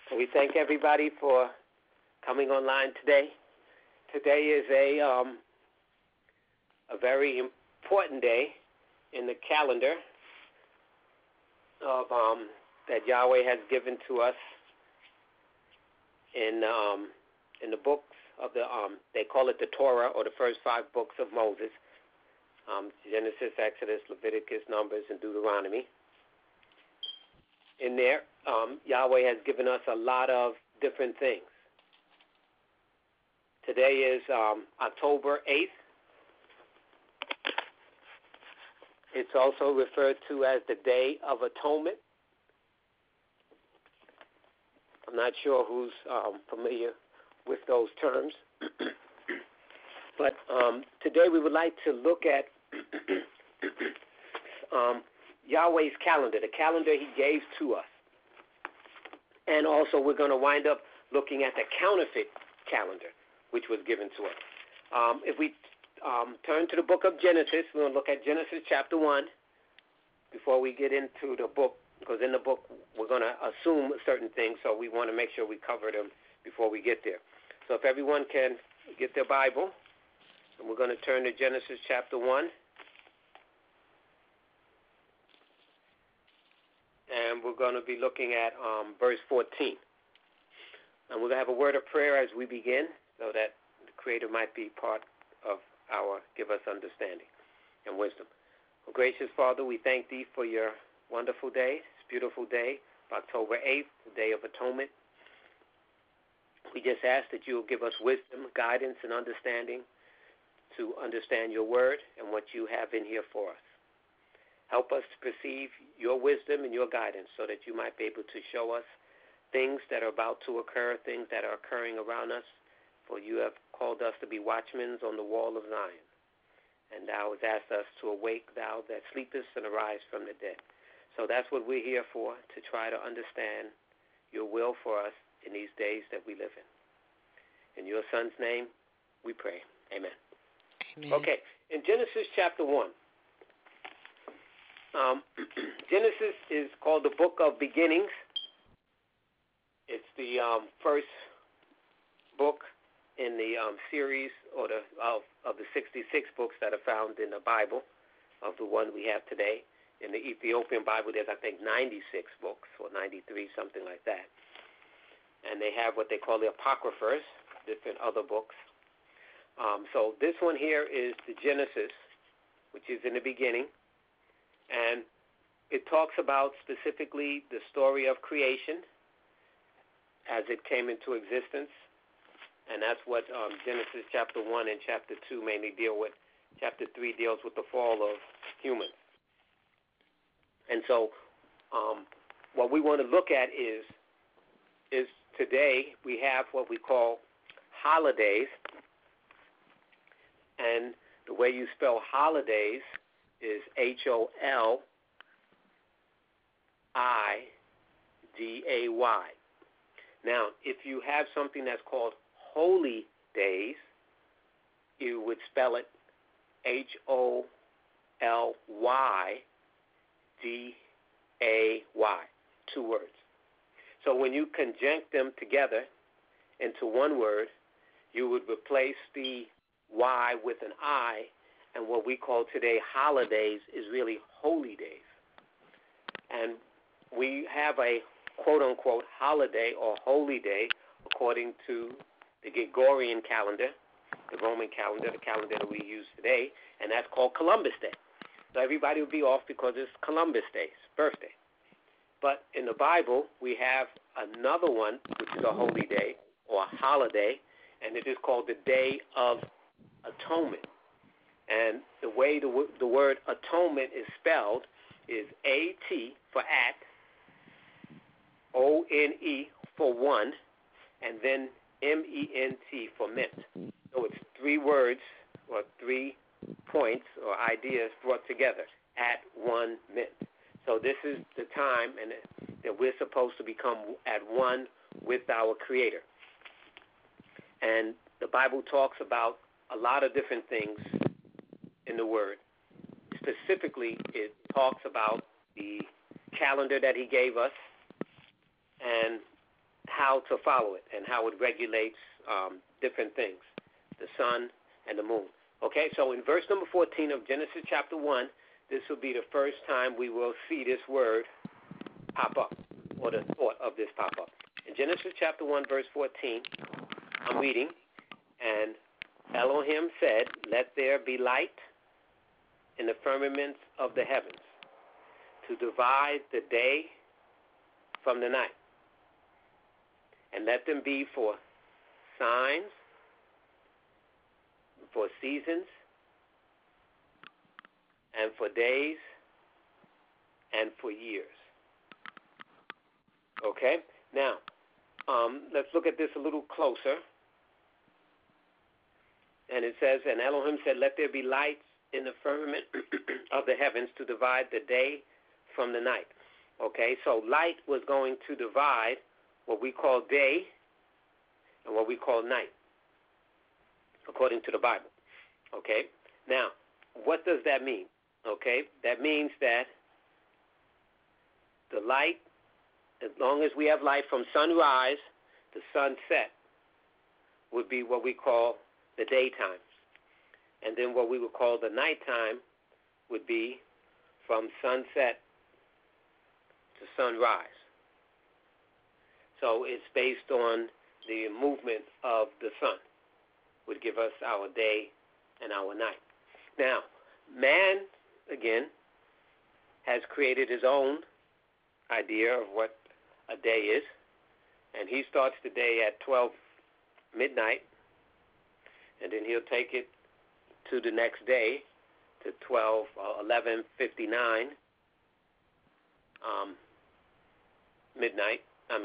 We thank everybody for coming online today. Today is a very important day in the calendar of that Yahweh has given to us in the books of the they call it the Torah, or the first 5 books of Moses: Genesis, Exodus, Leviticus, Numbers, and Deuteronomy. In there, Yahweh has given us a lot of different things. Today is October 8th. It's also referred to as the Day of Atonement. I'm not sure who's familiar with those terms. But today we would like to look at Yahweh's calendar, the calendar he gave to us. And also we're going to wind up looking at the counterfeit calendar, which was given to us. If we turn to the book of Genesis, we're going to look at Genesis chapter 1 before we get into the book, because in the book we're going to assume certain things, so we want to make sure we cover them before we get there. So if everyone can get their Bible, and we're going to turn to Genesis chapter 1. And we're going to be looking at verse 14. And we're going to have a word of prayer as we begin, so that the Creator might be part of our give us understanding and wisdom. Well, gracious Father, we thank Thee for your wonderful day, this beautiful day, October 8th, the Day of Atonement. We just ask that you will give us wisdom, guidance, and understanding to understand your word and what you have in here for us. Help us to perceive your wisdom and your guidance, so that you might be able to show us things that are about to occur, things that are occurring around us. For you have called us to be watchmen on the wall of Zion. And thou hast asked us to awake, thou that sleepest, and arise from the dead. So that's what we're here for, to try to understand your will for us in these days that we live in. In your Son's name we pray. Amen. Amen. Okay, in Genesis chapter 1, Genesis is called the Book of Beginnings. It's the first book in the series of the 66 books that are found in the Bible, of the one we have today. In the Ethiopian Bible, there's, I think, 96 books, or 93, something like that. And they have what they call the Apocryphers, different other books. So this one here is the Genesis, which is in the beginning. And it talks about specifically the story of creation as it came into existence. And that's what Genesis chapter 1 and chapter 2 mainly deal with. Chapter 3 deals with the fall of humans. And so what we want to look at is today we have what we call holidays. And the way you spell holidays is Holiday. Now, if you have something that's called holy days, you would spell it Holyday, 2 words. So when you conjunct them together into one word, you would replace the Y with an I, and what we call today holidays is really holy days. And we have a quote-unquote holiday or holy day according to the Gregorian calendar, the Roman calendar, the calendar that we use today, and that's called Columbus Day. So everybody will be off because it's Columbus Day's birthday. But in the Bible, we have another one, which is a holy day or a holiday, and it is called the Day of Atonement. And the way the word atonement is spelled is A-T for at, O-N-E for one, and then M-E-N-T for mint. So it's 3 words or 3 points or ideas brought together at one mint. So this is the time and that we're supposed to become at one with our Creator. And the Bible talks about a lot of different things in the Word. Specifically, it talks about the calendar that He gave us, and how to follow it and how it regulates different things, the sun and the moon. Okay, so in verse number 14 of Genesis chapter 1, this will be the first time we will see this word pop up, or the thought of this pop up. In Genesis chapter 1, verse 14, I'm reading, and Elohim said, "Let there be light in the firmaments of the heavens, to divide the day from the night, and let them be for signs, for seasons, and for days, and for years." Okay? Now, let's look at this a little closer. And it says, and Elohim said, "Let there be lights in the firmament of the heavens to divide the day from the night." Okay, so light was going to divide what we call day and what we call night, according to the Bible. Okay, now, what does that mean? Okay, that means that the light, as long as we have light from sunrise to sunset, would be what we call the daytime. And then what we would call the nighttime would be from sunset to sunrise. So it's based on the movement of the sun, would give us our day and our night. Now, man, again, has created his own idea of what a day is, and he starts the day at 12 midnight, and then he'll take it to the next day to 11:59 midnight.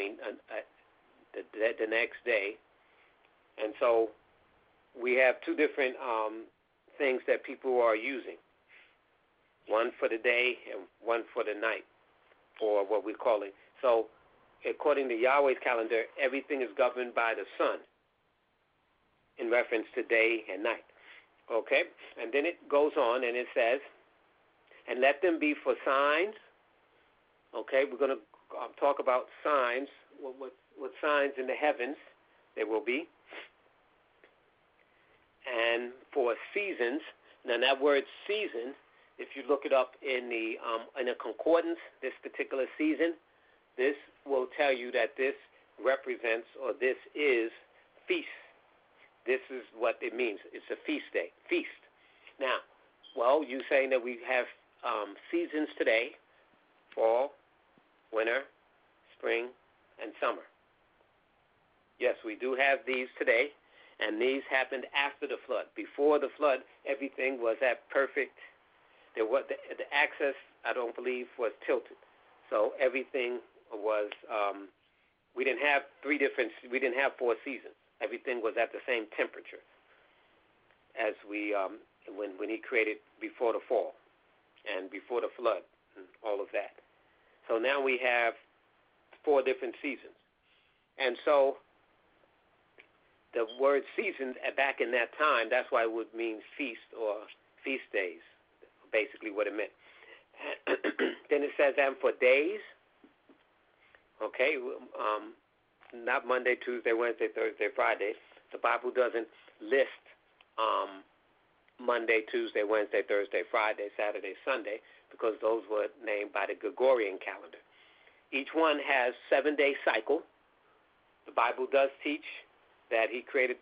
The next day. And so we have two different things that people are using, one for the day and one for the night, or what we call it. So according to Yahweh's calendar, everything is governed by the sun in reference to day and night. Okay? And then it goes on and it says, and let them be for signs. Okay, we're going to talk about signs, what signs in the heavens there will be. And for seasons. Now that word season, if you look it up in a concordance, this particular season, this will tell you that this represents, or this is, feast. This is what it means. It's a feast day. Feast. Now, well, you're saying that we have seasons today: fall, winter, spring, and summer. Yes, we do have these today, and these happened after the flood. Before the flood, everything was at perfect. There was the axis, I don't believe, was tilted. So everything was. We didn't have we didn't have 4 seasons. Everything was at the same temperature as we when he created before the fall and before the flood and all of that. So now we have 4 different seasons. And so the word seasons back in that time, that's why it would mean feast or feast days, basically what it meant. Then it says, and for days, okay, not Monday, Tuesday, Wednesday, Thursday, Friday. The Bible doesn't list Monday, Tuesday, Wednesday, Thursday, Friday, Saturday, Sunday, because those were named by the Gregorian calendar. Each one has 7-day cycle. The Bible does teach that he created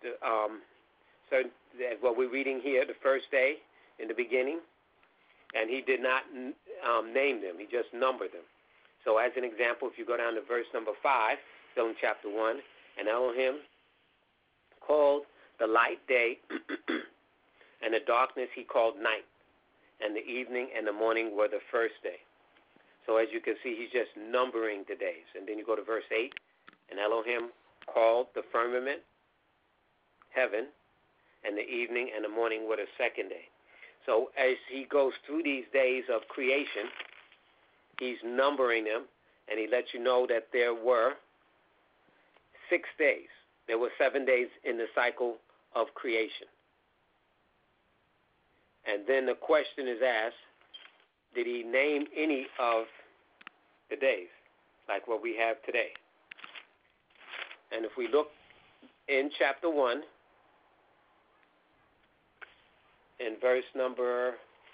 what we're reading here, the first day in the beginning, and he did not name them. He just numbered them. So as an example, if you go down to verse number 5, still in chapter 1, and Elohim called the light day, and the darkness he called night, and the evening and the morning were the first day. So as you can see, he's just numbering the days. And then you go to verse 8, and Elohim called the firmament heaven, and the evening and the morning were the second day. So as he goes through these days of creation, he's numbering them, and he lets you know that there were 6 days. There were 7 days in the cycle of creation. And then the question is asked, did he name any of the days, like what we have today? And if we look in chapter 1, in verse number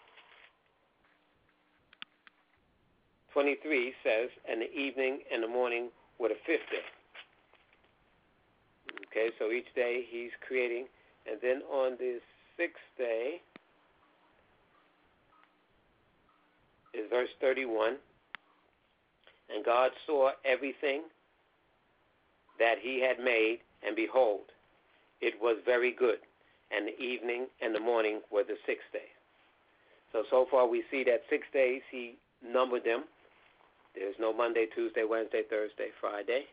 23 says, and the evening and the morning were the fifth day. Okay, so each day he's creating. And then on the sixth day is verse 31. And God saw everything that he had made, and behold, it was very good. And the evening and the morning were the sixth day. So far we see that 6 days he numbered them. There's no Monday, Tuesday, Wednesday, Thursday, Friday.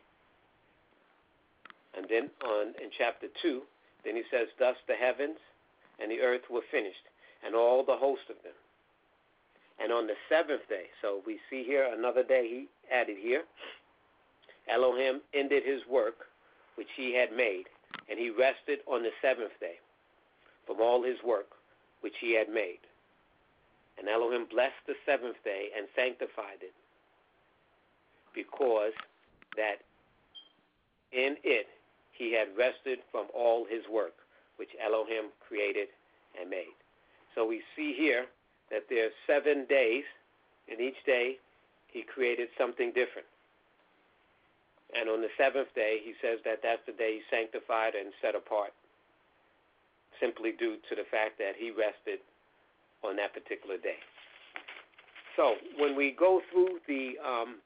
And then in chapter 2, then he says, thus the heavens and the earth were finished, and all the host of them. And on the seventh day, so we see here another day he added here, Elohim ended his work which he had made, and he rested on the seventh day from all his work which he had made. And Elohim blessed the seventh day and sanctified it, because that in it he had rested from all his work which Elohim created and made. So we see here that there are 7 days, and each day he created something different. And on the seventh day, he says that that's the day he sanctified and set apart, simply due to the fact that he rested on that particular day. So when we go through the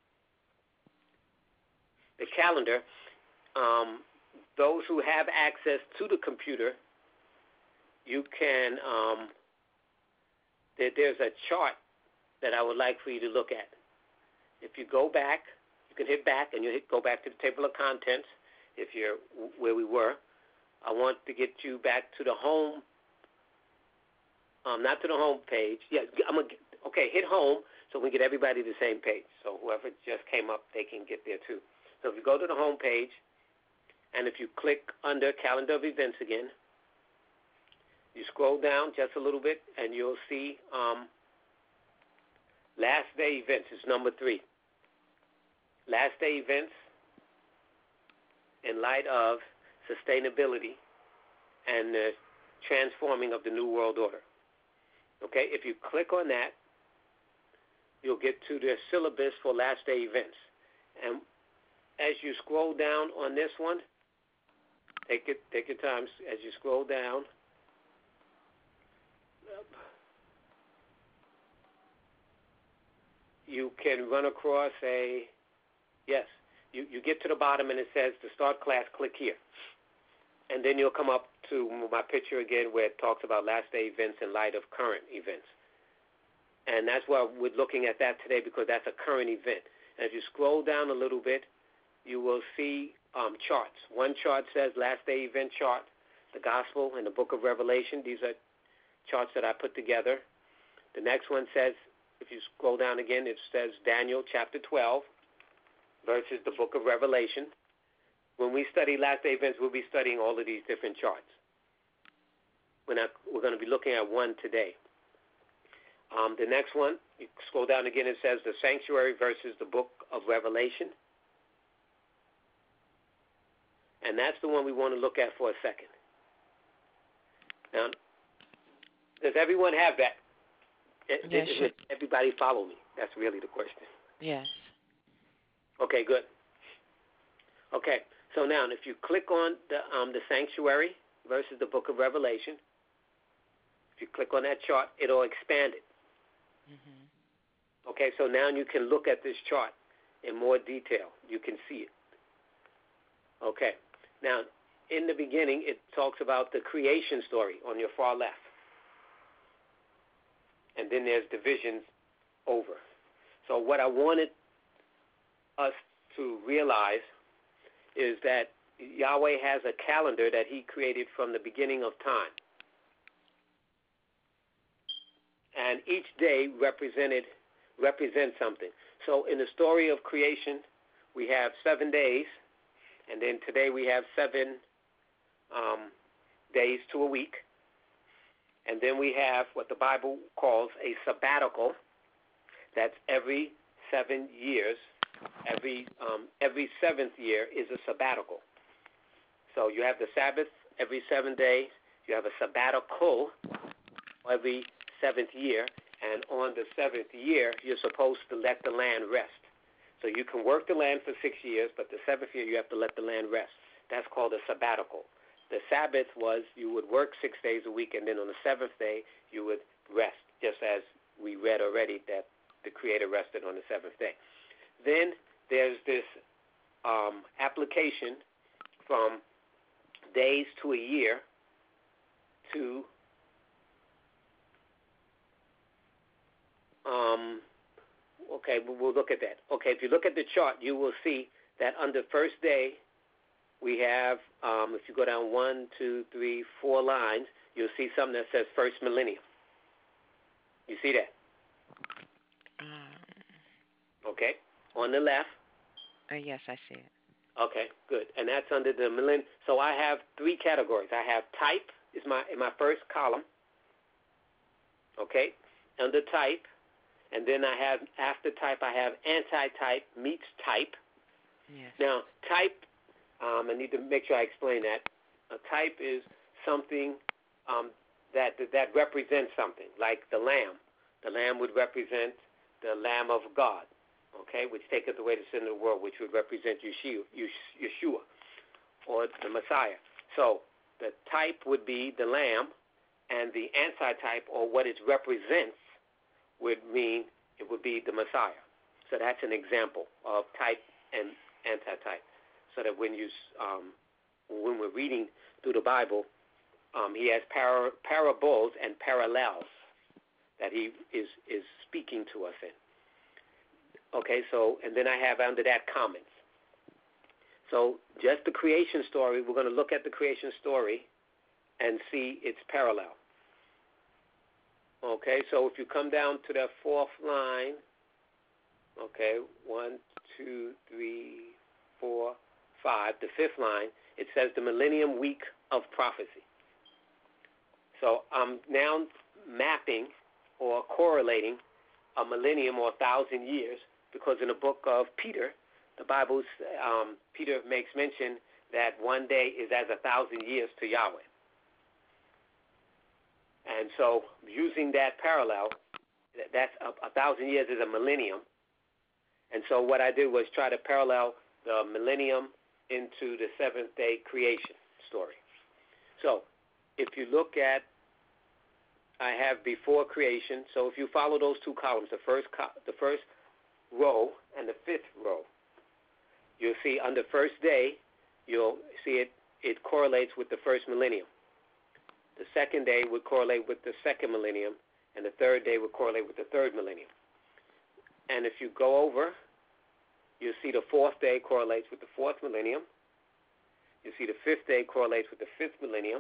calendar, those who have access to the computer, you can, there's a chart that I would like for you to look at. If you go back, you can hit back, and you go back to the table of contents. If you're where we were, I want to get you back to the home, not to the home page. Yeah, okay, hit home so we get everybody the same page. So whoever just came up, they can get there too. So if you go to the home page, and if you click under calendar of events again, you scroll down just a little bit, and you'll see last day events is number 3. Last day events in light of sustainability and the transforming of the New World Order. Okay, if you click on that, you'll get to the syllabus for last day events. And as you scroll down on this one, take your time as you scroll down. You can run across you get to the bottom and it says to start class, click here. And then you'll come up to my picture again where it talks about last day events in light of current events. And that's why we're looking at that today, because that's a current event. And if you scroll down a little bit, you will see charts. One chart says last day event chart, the gospel and the book of Revelation. These are charts that I put together. The next one says, if you scroll down again, it says Daniel chapter 12 versus the book of Revelation. When we study last day events, we'll be studying all of these different charts. We're going to be looking at one today. The next one, you scroll down again, it says the sanctuary versus the book of Revelation. And that's the one we want to look at for a second. Now, does everyone have that? Yes. Does everybody follow me? That's really the question. Yes. Okay, good. Okay, so now if you click on the sanctuary versus the book of Revelation, if you click on that chart, it'll expand it. Mm-hmm. Okay, so now you can look at this chart in more detail. You can see it. Okay, now in the beginning, it talks about the creation story on your far left. And then there's divisions over. So what I wanted us to realize is that Yahweh has a calendar that he created from the beginning of time. And each day represents something. So in the story of creation, we have 7 days, and then today we have 7 days to a week. And then we have what the Bible calls a sabbatical. That's every 7 years. Every 7th year is a sabbatical. So you have the Sabbath every 7 days. You have a sabbatical every 7th year. And on the 7th year, you're supposed to let the land rest. So you can work the land for 6 years, but the 7th year you have to let the land rest. That's called a sabbatical. The Sabbath was you would work 6 days a week, and then on the 7th day you would rest, just as we read already that the Creator rested on the 7th day. Then there's this application from days to a year to okay, we'll look at that. Okay, if you look at the chart, you will see that under first day, we have, if you go down 1, 2, 3, 4 lines, you'll see something that says first millennium. You see that? Okay, on the left. Yes, I see it. Okay, good. And that's under the millennium. So I have 3 categories. I have type is in my first column. Okay, under type. And then I have, after type, I have anti-type meets type. Yes. Now, type, I need to make sure I explain that. A type is something that represents something, like the lamb. The lamb would represent the Lamb of God, okay, which taketh away the sin of the world, which would represent Yeshua, or the Messiah. So the type would be the lamb, and the anti-type, or what it represents, would mean it would be the Messiah. So that's an example of type and anti-type. So that when we're reading through the Bible, he has parables and parallels that he is speaking to us in. Okay, so, and then I have under that comments. So just the creation story, we're going to look at the creation story and see its parallel. Okay, so if you come down to that 4th line, okay, 1, 2, 3, 4, 5, the 5th line, it says the millennium week of prophecy. So I'm now mapping or correlating a millennium or 1,000 years, because in the book of Peter, the Bible, Peter makes mention that one day is as 1,000 years to Yahweh. And so using that parallel, that's 1,000 years is a millennium. And so what I did was try to parallel the millennium into the 7th day creation story. So if you look at, I have before creation. So if you follow those 2 columns, the first row and the 5th row, you'll see under first day, you'll see it correlates with the first millennium. The 2nd day would correlate with the 2nd millennium, and the 3rd day would correlate with the 3rd millennium. And if you go over, you'll see the 4th day correlates with the 4th millennium. You see the 5th day correlates with the 5th millennium.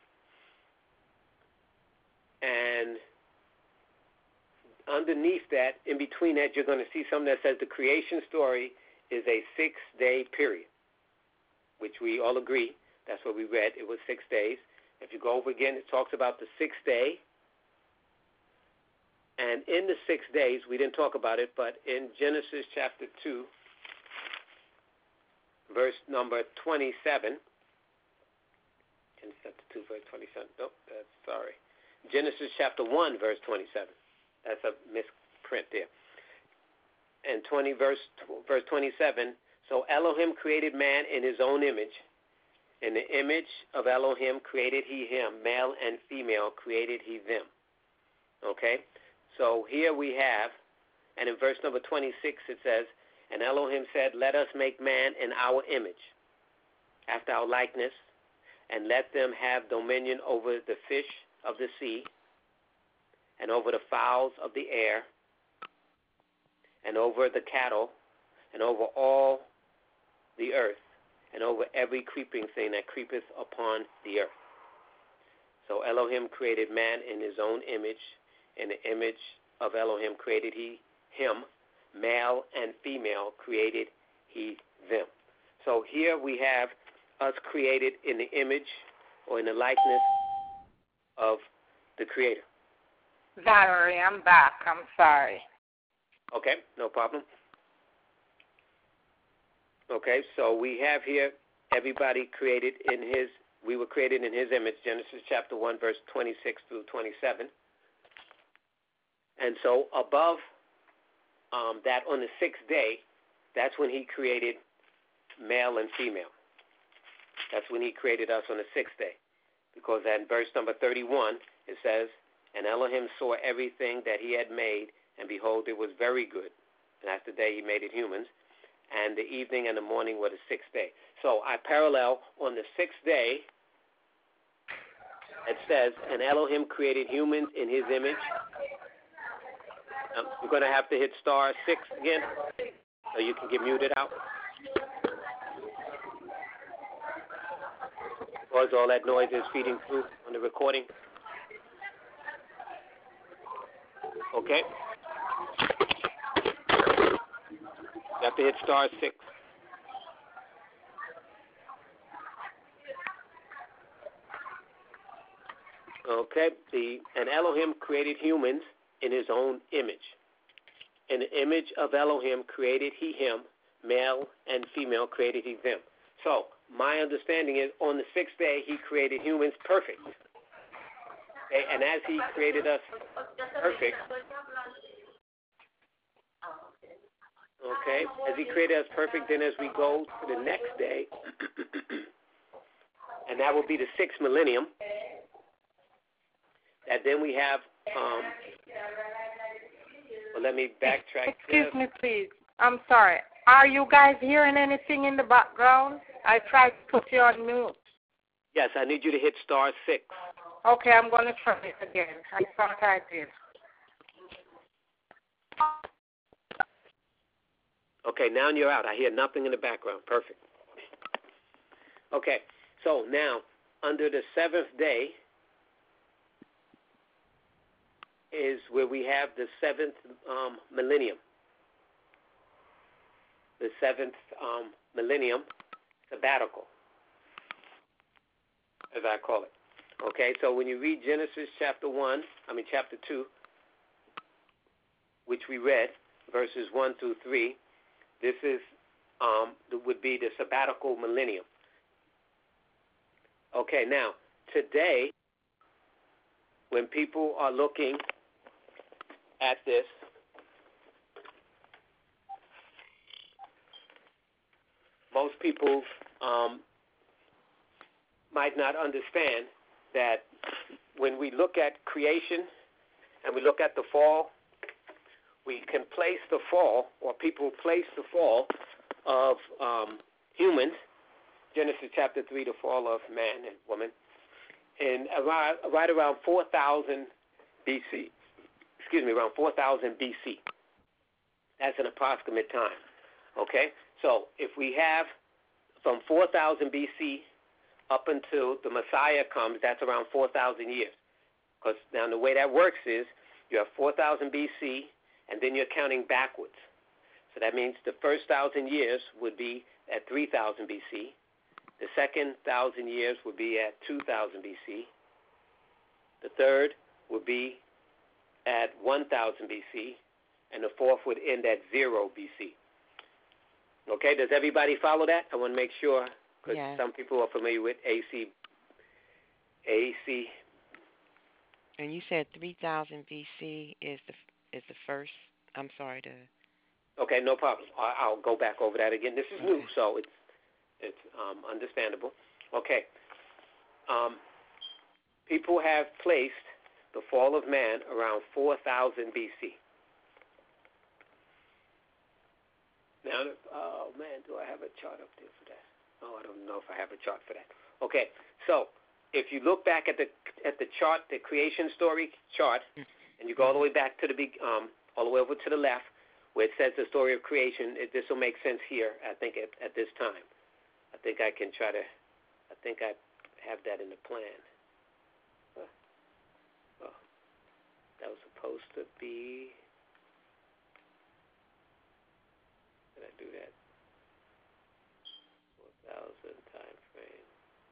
And underneath that, in between that, you're going to see something that says the creation story is a 6-day period, which we all agree. That's what we read. It was 6 days. If you go over again, it talks about the 6th day. And in the 6 days, we didn't talk about it, but in Genesis chapter 2, verse number 27, Genesis chapter 2, verse 27. Nope, sorry. Genesis chapter 1, verse 27. That's a misprint there. And verse 27, so Elohim created man in his own image. In the image of Elohim created he him, male and female created he them. Okay? So here we have, and in verse number 26 it says, and Elohim said, let us make man in our image, after our likeness, and let them have dominion over the fish of the sea, and over the fowls of the air, and over the cattle, and over all the earth, and over every creeping thing that creepeth upon the earth. So Elohim created man in his own image. In the image of Elohim created he him. Male and female created he them. So here we have us created in the image or in the likeness of the Creator. Valerie, I'm back. I'm sorry. Okay, no problem. Okay, so we have here everybody created we were created in his image, Genesis chapter 1, verse 26 through 27. And so above that, on the sixth day, that's when he created male and female. That's when he created us on the sixth day. Because in verse number 31, it says, and Elohim saw everything that he had made, and behold, it was very good. And that's the day he made it humans. And the evening and the morning were the sixth day. So I parallel on the sixth day, it says, and Elohim created humans in his image. We're going to have to hit star 6 again, so you can get muted out. Because all that noise is feeding through on the recording. Okay? You have to hit star 6. Okay? And Elohim created humans in his own image. In the image of Elohim created he him, male and female created he them. So, my understanding is on the sixth day he created humans perfect. Okay? And as he created us perfect, okay, as he created us perfect, then as we go to the next day, and that will be the sixth millennium, that then we have, well, let me backtrack. Excuse me, please. I'm sorry. Are you guys hearing anything in the background? I tried to put you on mute. Yes, I need you to hit star 6. Okay, I'm going to try it again. I thought I did. Okay, now you're out. I hear nothing in the background. Perfect. Okay, so now, under the seventh day is where we have the seventh millennium. The seventh millennium sabbatical, as I call it. Okay, so when you read Genesis chapter 2, which we read, verses 1 through 3, this is would be the sabbatical millennium. Okay, now, today, when people are looking at this, most people might not understand that when we look at creation and we look at the fall, we can place the fall, or people place the fall of humans, Genesis chapter 3, the fall of man and woman, and right around 4,000 BC. Excuse me, around 4,000 BC. That's an approximate time. Okay? So if we have from 4,000 BC up until the Messiah comes, that's around 4,000 years. Because now the way that works is you have 4,000 BC, and then you're counting backwards. So that means the first 1,000 years would be at 3,000 BC. The second 1,000 years would be at 2,000 BC. The third would be at 1,000 BC. And the fourth would end at 0 BC. Okay, does everybody follow that? I want to make sure, because some people are familiar with AC. And you said 3,000 BC is the first. I'm sorry to. Okay, no problem. I'll go back over that again. This is new, so it's understandable. Okay. People have placed the fall of man around 4,000 BC. Now, oh man, do I have a chart up there for that? Oh, I don't know if I have a chart for that. Okay, so if you look back at the chart, the creation story chart, and you go all the way back to all the way over to the left, where it says the story of creation, this will make sense here. I think at this time, I think I have that in the plan. Well, that was supposed to be. Did I do that? 4,000 time frame.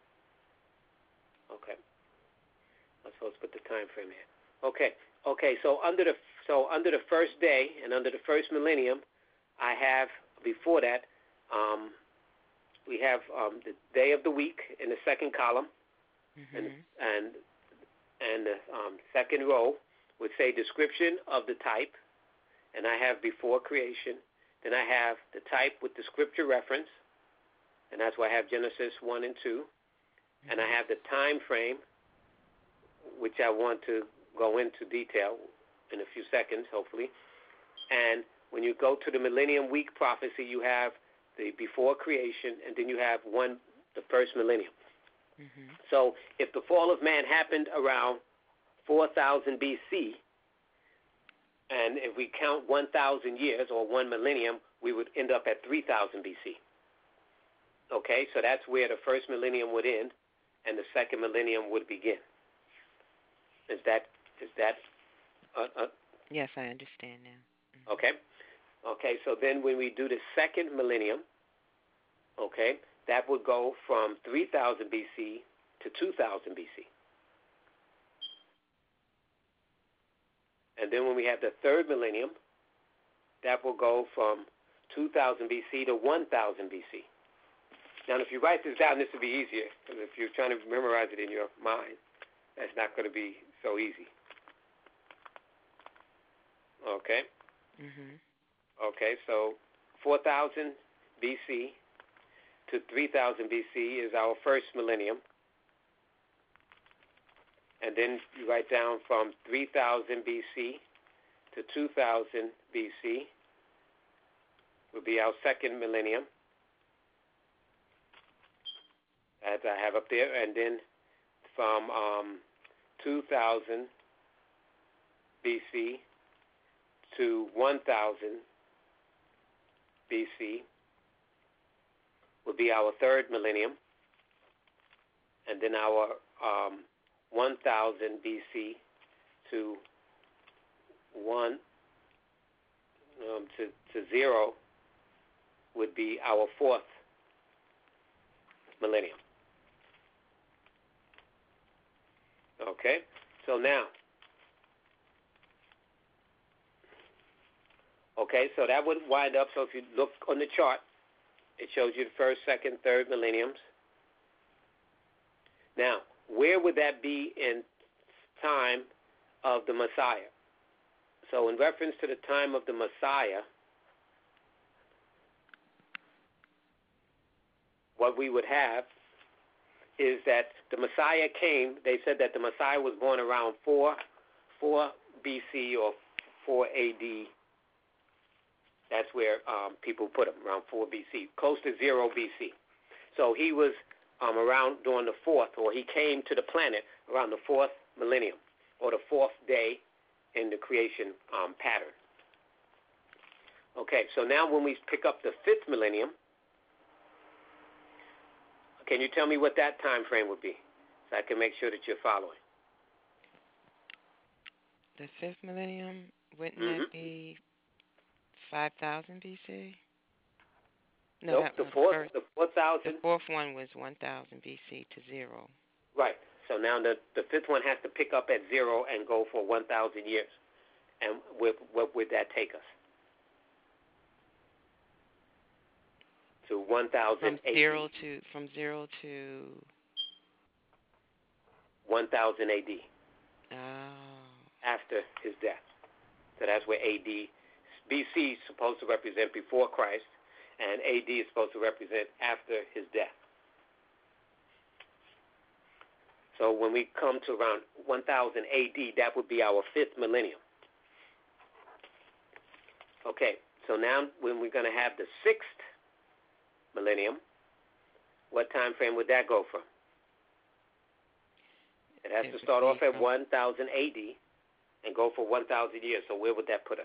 Okay. I'm supposed to put the time frame here. Okay. So under the first day and under the first millennium, I have before that we we have the day of the week in the second column, Mhm. and the second row would say description of the type, and I have before creation. Then I have the type with the scripture reference, and that's why I have Genesis 1 and 2. And I have the time frame, which I want to go into detail in a few seconds, hopefully. And when you go to the Millennium Week prophecy, you have the before creation, and then you have the first millennium. Mhm. So if the fall of man happened around 4000 BC, and if we count 1,000 years or 1 millennium, we would end up at 3000 BC. Okay, so that's where the first millennium would end, and the second millennium would begin. Is that Yes, I understand now. Mhm. okay? Okay, so then when we do the second millennium, okay, that would go from 3000 BC to 2000 BC. And then when we have the third millennium, that will go from 2000 BC to 1000 BC. Now, if you write this down, this will be easier, because if you're trying to memorize it in your mind, that's not going to be so easy. Okay? Mhm. Okay, so 4000 BC to 3000 BC is our first millennium. And then you write down from 3000 BC to 2000 BC will be our second millennium, as I have up there. And then from 2000 BC to 1000 BC will be our third millennium. And then our 1000 BC to 0 would be our fourth millennium. Okay, so now, so that would wind up. So if you look on the chart, it shows you the first, second, third millenniums. Now, where would that be in time of the Messiah? So in reference to the time of the Messiah, what we would have is that the Messiah came. They said that the Messiah was born around 4 BC or 4 AD. That's where people put him, around 4 BC, close to 0 BC. So he was around during the fourth, or he came to the planet around the fourth millennium, or the fourth day in the creation pattern. Okay, so now when we pick up the fifth millennium, can you tell me what that time frame would be, so I can make sure that you're following? The fifth millennium, wouldn't that be 5000 BC? No, nope, the fourth 4000. The fourth one was 1000 BC to 0. Right. So now the fifth one has to pick up at 0 and go for 1,000 years. And what would that take us? To 1000 From AD. 0 to 1000 AD. Oh. After his death. So that's where AD, BC is supposed to represent before Christ, and AD is supposed to represent after his death. So when we come to around 1000 AD, that would be our fifth millennium. Okay, so now when we're going to have the sixth millennium, what time frame would that go from? It has to start off at 1000 AD and go for 1,000 years. So where would that put us?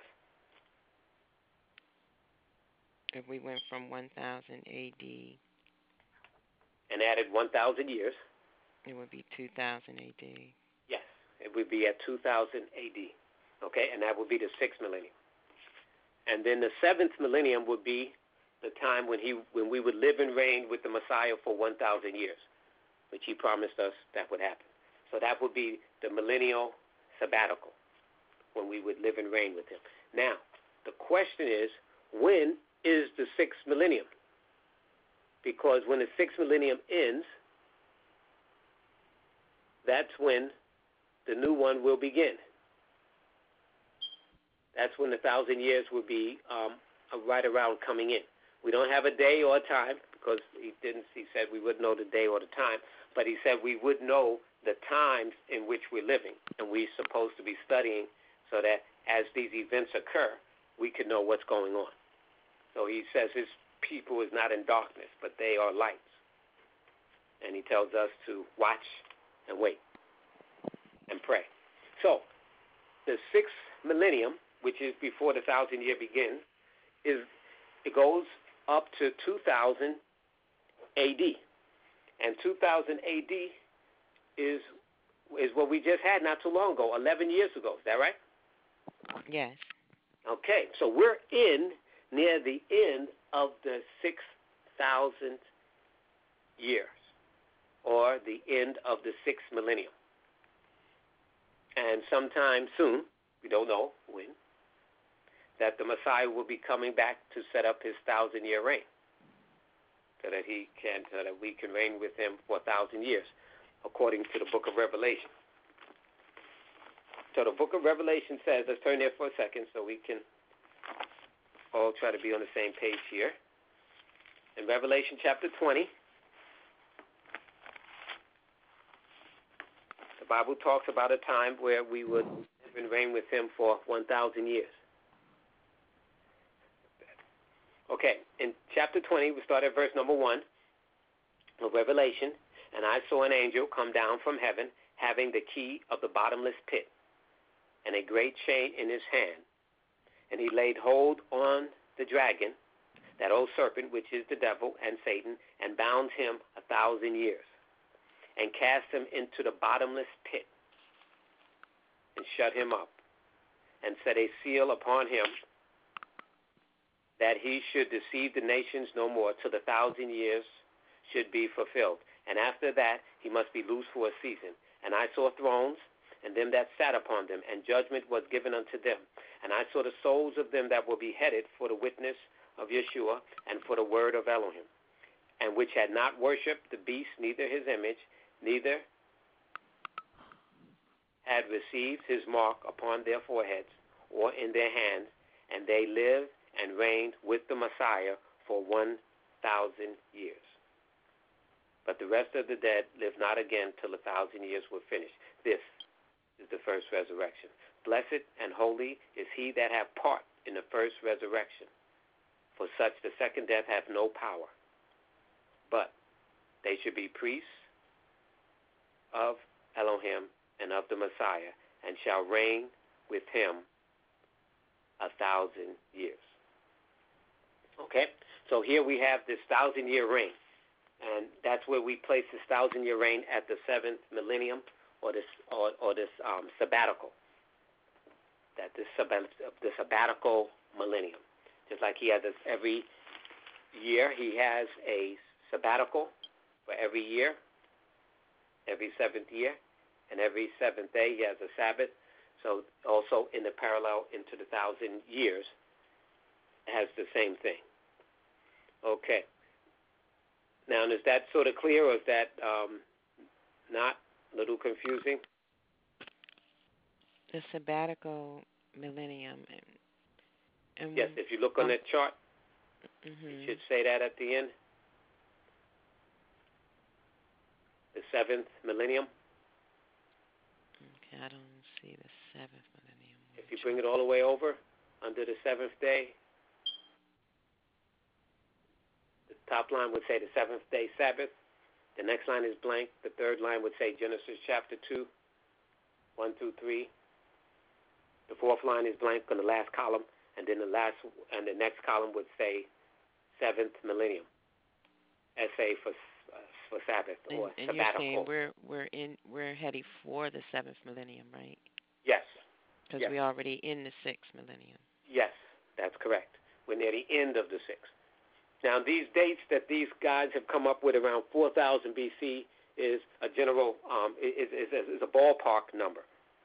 If we went from 1000 AD and added 1,000 years, it would be 2000 AD. Yes, it would be at 2000 AD. Okay, and that would be the sixth millennium. And then the seventh millennium would be the time when we would live and reign with the Messiah for 1,000 years, which he promised us that would happen. So that would be the millennial sabbatical, when we would live and reign with him. Now, the question is, when is the sixth millennium? because when the sixth millennium ends, that's when the new one will begin. That's when the 1,000 years will be right around coming in. We don't have a day or a time because he said we wouldn't know the day or the time, but he said we would know the times in which we're living, and we're supposed to be studying so that as these events occur, we can know what's going on. So he says his people is not in darkness, but they are lights. And he tells us to watch and wait and pray. So the sixth millennium, which is before the 1,000 year begins, it goes up to 2000 A.D. And 2000 A.D. is what we just had not too long ago, 11 years ago. Is that right? Yes. Okay, so we're near the end of the 6,000 years, or the end of the sixth millennium. And sometime soon, we don't know when, that the Messiah will be coming back to set up his 1,000-year reign, so that we can reign with him for 1,000 years, according to the book of Revelation. So the book of Revelation says, let's turn there for a second so we can all try to be on the same page here. In Revelation chapter 20, the Bible talks about a time where we would live and reign with him for 1,000 years. Okay, in chapter 20, we start at verse number 1 of Revelation. And I saw an angel come down from heaven, having the key of the bottomless pit, and a great chain in his hand. And he laid hold on the dragon, that old serpent, which is the devil and Satan, and bound him 1,000 years, and cast him into the bottomless pit, and shut him up, and set a seal upon him, that he should deceive the nations no more till the 1,000 years should be fulfilled. And after that he must be loosed for a season. And I saw thrones, and them that sat upon them, and judgment was given unto them. And I saw the souls of them that were beheaded for the witness of Yeshua, and for the word of Elohim, and which had not worshipped the beast, neither his image, neither had received his mark upon their foreheads or in their hands, and they lived and reigned with the Messiah for 1,000 years. But the rest of the dead lived not again till 1,000 years were finished. This is the first resurrection. Blessed and holy is he that hath part in the first resurrection. For such the second death hath no power. But they should be priests of Elohim and of the Messiah, and shall reign with him 1,000 years. Okay? So here we have this 1,000-year reign. And that's where we place this 1,000-year reign at the seventh millennium, or this sabbatical. That the sabbatical millennium. Just like he has this every year, he has a sabbatical for every year, every seventh year, and every seventh day he has a Sabbath. So also in the parallel into the 1,000 years has the same thing. Okay. Now, is that sort of clear, or is that not a little confusing? The sabbatical millennium. And yes, if you look on that chart, it should say that at the end. The seventh millennium. Okay, I don't see the seventh millennium. If you bring it all the way over, under the seventh day, the top line would say the seventh day Sabbath. The next line is blank. The third line would say Genesis chapter 2, 1 through 3. The fourth line is blank on the last column, and then the next column would say seventh millennium. SA for Sabbath or and sabbatical. You're saying we're heading for the seventh millennium, right? Yes. Because yes. we're already in the sixth millennium. Yes, that's correct. We're near the end of the sixth. Now, these dates that these guys have come up with around 4000 BC is a general, is a ballpark number.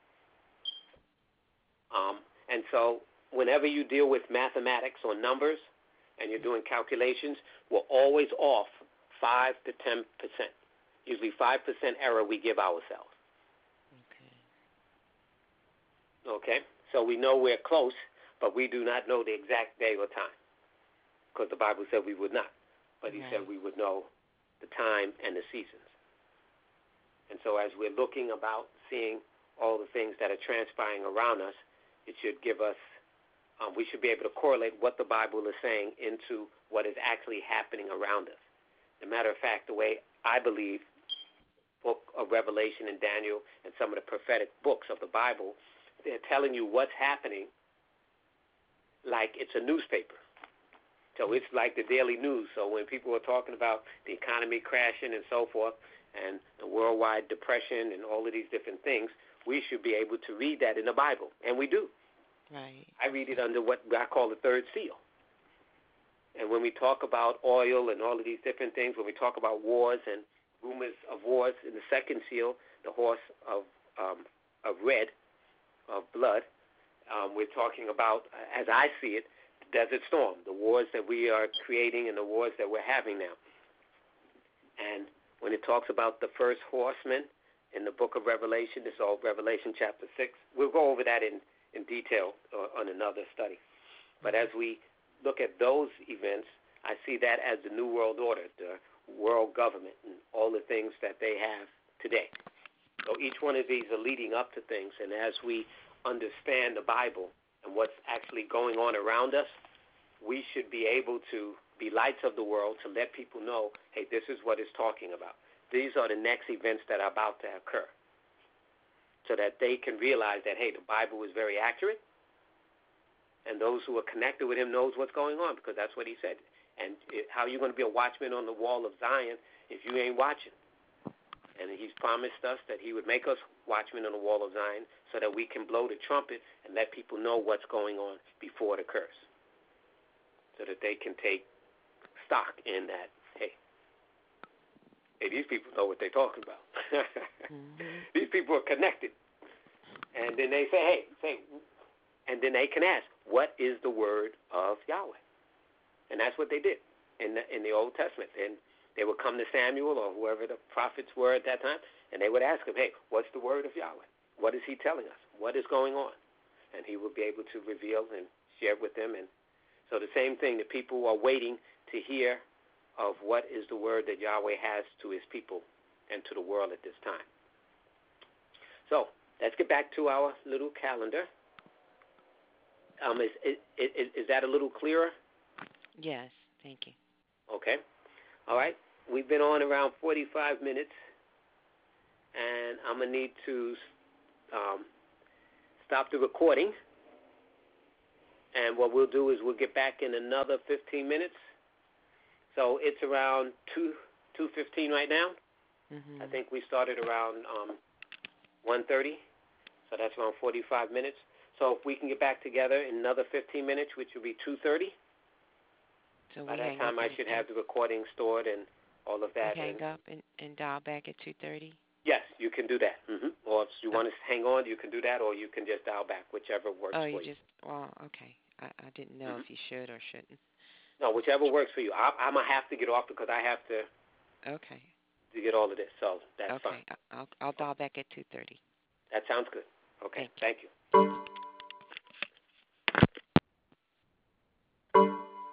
And so whenever you deal with mathematics or numbers and you're doing calculations, we're always off 5 to 10%. Usually 5% error we give ourselves. Okay? So we know we're close, but we do not know the exact day or time, because the Bible said we would not. But he said we would know the time and the seasons. And so as we're looking about seeing all the things that are transpiring around us, it should give us, we should be able to correlate what the Bible is saying into what is actually happening around us. As a matter of fact, the way I believe book of Revelation and Daniel and some of the prophetic books of the Bible, they're telling you what's happening like it's a newspaper. So it's like the daily news. So when people are talking about the economy crashing and so forth and the worldwide depression and all of these different things, we should be able to read that in the Bible, and we do. Right. I read it under what I call the third seal. And when we talk about oil and all of these different things, when we talk about wars and rumors of wars in the second seal, the horse of red, of blood, we're talking about, as I see it, the Desert Storm, the wars that we are creating and the wars that we're having now. And when it talks about the first horseman in the book of Revelation, this is all Revelation chapter 6. We'll go over that in detail on another study. But as we look at those events, I see that as the New World Order, the world government, and all the things that they have today. So each one of these are leading up to things, and as we understand the Bible and what's actually going on around us, we should be able to be lights of the world to let people know, hey, this is what it's talking about. These are the next events that are about to occur, so that they can realize that, hey, the Bible is very accurate, and those who are connected with him knows what's going on, because that's what he said. And how are you going to be a watchman on the wall of Zion if you ain't watching? And he's promised us that he would make us watchmen on the wall of Zion so that we can blow the trumpet and let people know what's going on before it occurs, so that they can take stock in that, hey, these people know what they're talking about. These people are connected. And then they say, and then they can ask, what is the word of Yahweh? And that's what they did in the Old Testament. And they would come to Samuel or whoever the prophets were at that time, and they would ask him, hey, what's the word of Yahweh? What is he telling us? What is going on? And he would be able to reveal and share with them. And so the same thing, the people are waiting to hear of what is the word that Yahweh has to his people and to the world at this time. So let's get back to our little calendar. Is that a little clearer? Yes, thank you. Okay. All right. We've been on around 45 minutes, and I'm going to need to stop the recording. And what we'll do is we'll get back in another 15 minutes. So it's around 2:15 right now. I think we started around 1:30, so that's around 45 minutes. So if we can get back together in another 15 minutes, which will be 2:30, so by that time I should have the recording stored and all of that. Hang up and dial back at 2:30? Yes, you can do that. Or if you want to hang on, you can do that, or you can just dial back, whichever works for you. Okay. I didn't know if you should or shouldn't. No, whichever works for you. I'm going to have to get off because I have to to get all of this, so that's fine. I'll dial back at 2:30. That sounds good. Okay, thank you.